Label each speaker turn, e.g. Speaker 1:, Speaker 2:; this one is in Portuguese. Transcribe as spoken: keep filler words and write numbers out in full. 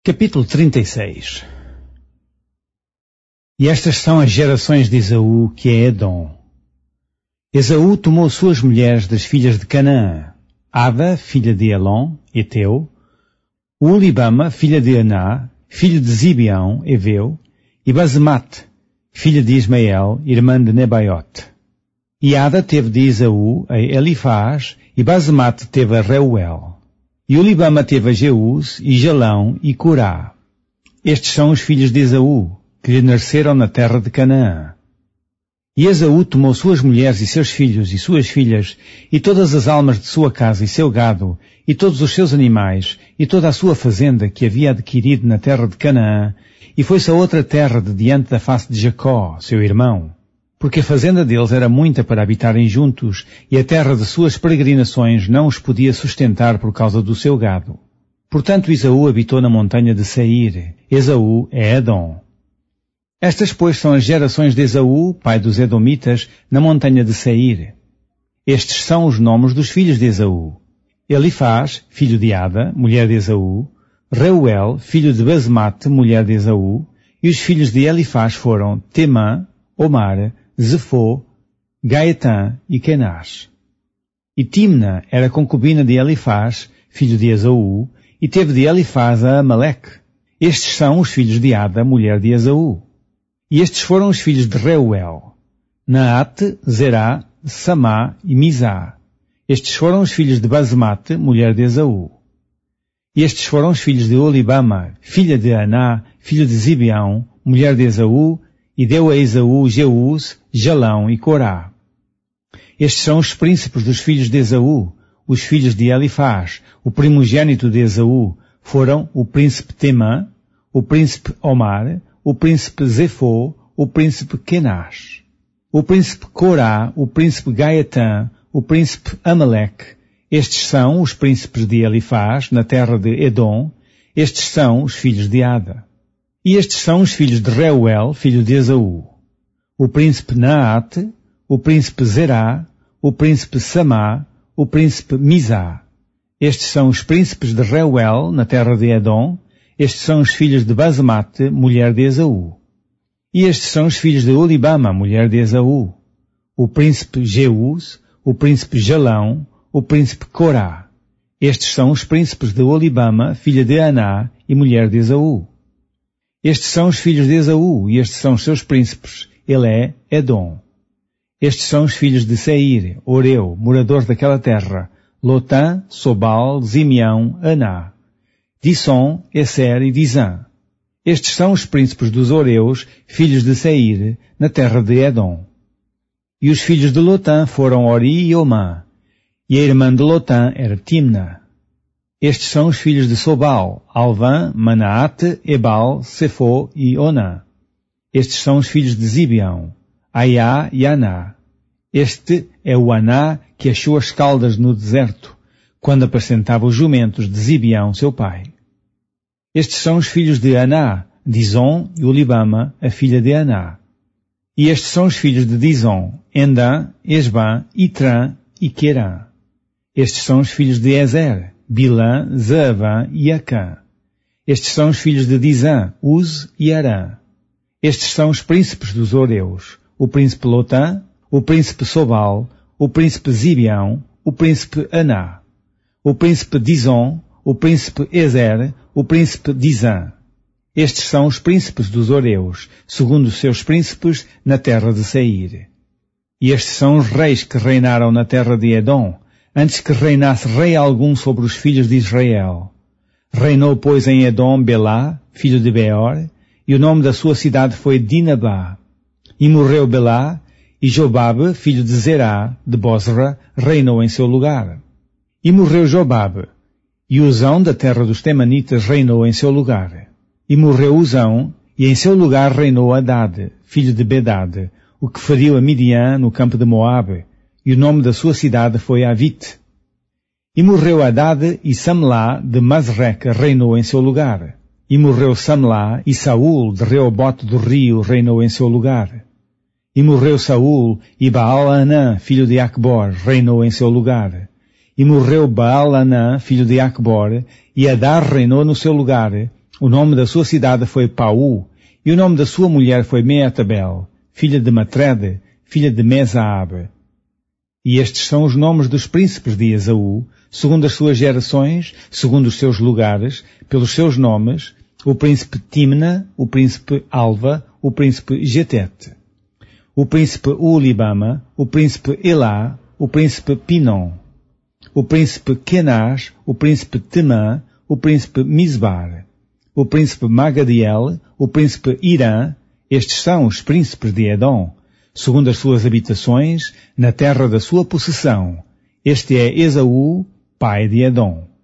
Speaker 1: Capítulo trinta e seis. E estas são as gerações de Esaú, que é Edom. Esaú tomou suas mulheres das filhas de Canaã, Ada, filha de Elon, Eteu, Ulibama, filha de Aná, filho de Zibeão, Eveu, e Basemate, filha de Ismael, irmã de Nebaiote. E Ada teve de Esaú a Elifaz, e Basemate teve a Reuel. E Ulibama teve a Jeús, e Jalão, e Corá. Estes são os filhos de Esaú, que lhe nasceram na terra de Canaã. E Esaú tomou suas mulheres e seus filhos e suas filhas, e todas as almas de sua casa e seu gado, e todos os seus animais, e toda a sua fazenda que havia adquirido na terra de Canaã, e foi-se a outra terra de diante da face de Jacó, seu irmão, porque a fazenda deles era muita para habitarem juntos, e a terra de suas peregrinações não os podia sustentar por causa do seu gado. Portanto Esaú habitou na montanha de Seir. Esaú é Edom. Estas, pois, são as gerações de Esaú, pai dos Edomitas, na montanha de Seir. Estes são os nomes dos filhos de Esaú: Elifaz, filho de Ada, mulher de Esaú; Reuel, filho de Basemate, mulher de Esaú; e os filhos de Elifaz foram Temã, Omar, Zefô, Gaetã e Kenaz. E Timna era concubina de Elifaz, filho de Esaú, e teve de Elifaz a Amaleque. Estes são os filhos de Ada, mulher de Esaú. E estes foram os filhos de Reuel: Naate, Zerá, Samá e Mizá. Estes foram os filhos de Basemate, mulher de Esaú. E estes foram os filhos de Olibama, filha de Aná, filho de Zibeão, mulher de Esaú, e deu a Esaú Jeús, Jalão e Corá. Estes são os príncipes dos filhos de Esaú. Os filhos de Elifaz, o primogênito de Esaú, foram o príncipe Temã, o príncipe Omar, o príncipe Zefô, o príncipe Kenaz, o príncipe Corá, o príncipe Gaetã, o príncipe Amaleque. Estes são os príncipes de Elifaz, na terra de Edom. Estes são os filhos de Ada. E estes são os filhos de Reuel, filho de Esaú: o príncipe Naate, o príncipe Zerá, o príncipe Samá, o príncipe Mizá. Estes são os príncipes de Reuel, na terra de Edom. Estes são os filhos de Basemate, mulher de Esaú. E estes são os filhos de Olibama, mulher de Esaú: o príncipe Jeús, o príncipe Jalão, o príncipe Corá. Estes são os príncipes de Olibama, filha de Aná e mulher de Esaú. Estes são os filhos de Esaú, e estes são os seus príncipes. Ele é Edom. Estes são os filhos de Seir, Oreu, morador daquela terra: Lotã, Sobal, Zimeão, Aná, Disson, Esser e Dizã. Estes são os príncipes dos Oreus, filhos de Seir, na terra de Edom. E os filhos de Lotã foram Ori e Omã, e a irmã de Lotã era Timna. Estes são os filhos de Sobal: Alvã, Manaate, Ebal, Sefô e Onã. Estes são os filhos de Zibeão: Aiá e Aná. Este é o Aná que achou as caldas no deserto, quando apacentava os jumentos de Zibeão, seu pai. Estes são os filhos de Aná: Dizon e Olibama, a filha de Aná. E estes são os filhos de Dizon: Endã, Esbã, Itrã e Querã. Estes são os filhos de Ezer: Bilã, Zaavã e Acã. Estes são os filhos de Dizã: Uz e Arã. Estes são os príncipes dos Oreus: o príncipe Lotã, o príncipe Sobal, o príncipe Zibeão, o príncipe Aná, o príncipe Dizon, o príncipe Ezer, o príncipe Dizã. Estes são os príncipes dos Oreus, segundo os seus príncipes, na terra de Seir. E estes são os reis que reinaram na terra de Edom, antes que reinasse rei algum sobre os filhos de Israel. Reinou, pois, em Edom Belá, filho de Beor, e o nome da sua cidade foi Dinabá. E morreu Belá, e Jobabe, filho de Zerá, de Bosra, reinou em seu lugar. E morreu Jobabe, e Uzão, da terra dos Temanitas, reinou em seu lugar. E morreu Uzão, e em seu lugar reinou Hadad, filho de Bedad, o que feriu a Midian no campo de Moabe, e o nome da sua cidade foi Avite. E morreu Hadad, e Samlá, de Masreca, reinou em seu lugar. E morreu Samlá, e Saul, de Reobote do Rio, reinou em seu lugar. E morreu Saul, e Baal-Anã, filho de Acbor, reinou em seu lugar. E morreu Baal-Anã, filho de Acbor, e Adar reinou no seu lugar, O nome da sua cidade foi Paú, e o nome da sua mulher foi Meetabel, filha de Matrede, filha de Mesaabe. E estes são os nomes dos príncipes de Esaú, segundo as suas gerações, segundo os seus lugares, pelos seus nomes, o príncipe Timna, o príncipe Alva, o príncipe Getete, o príncipe Ulibama, o príncipe Elá, o príncipe Pinom, o príncipe Kenaz, o príncipe Temã, o príncipe Misbar, o príncipe Magadiel, o príncipe Irã. Estes são os príncipes de Edom, segundo as suas habitações, na terra da sua possessão. Este é Esaú, pai de Edom.